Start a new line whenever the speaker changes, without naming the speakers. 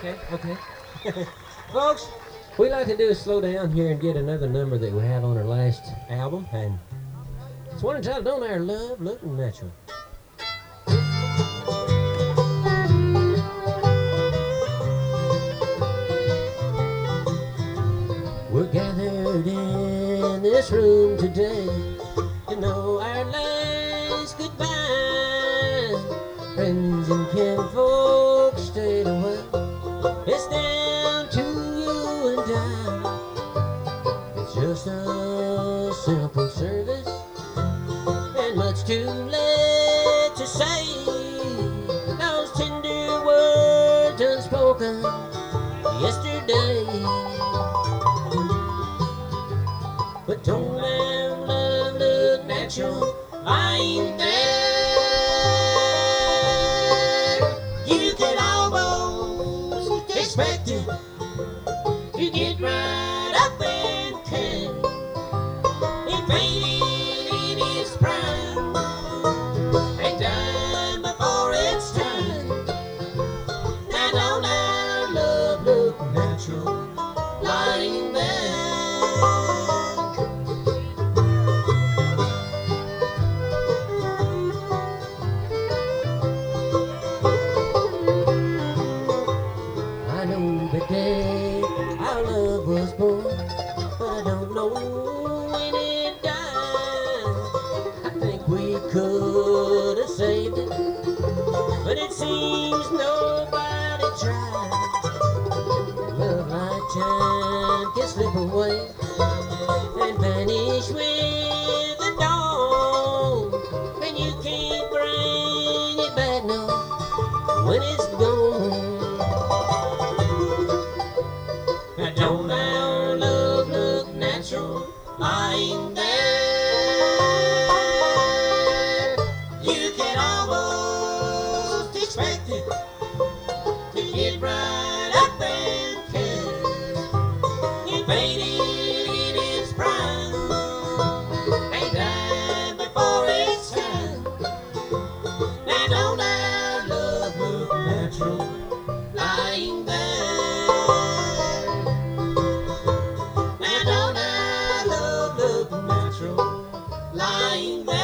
Okay, okay. Folks, we like to do is slow down here and get another number that we have on our last album, and it's one entitled Don't Our Love Look Natural. We're gathered in this room today to know our last goodbye. Friends and kinfolk stayed away. It's down to you and I. It's just a simple service and much too late to say those tender words unspoken yesterday. But don't our love look natural? I ain't there. You could almost expect it to get right up and cut. It faded in its prime and died before its time. Now don't our love look natural lying there? I know the day our love was born, but I don't know when it died. I think we could have saved it, but it seems nobody tried. Love like time can slip away and vanish with the dawn, and you can't bring it back no when it's gone. Now don't our love look natural lying there? You can almost expect it to get right up and cut. It faded in its prime and died before its time. Now don't our love look natural lying there? Lying there.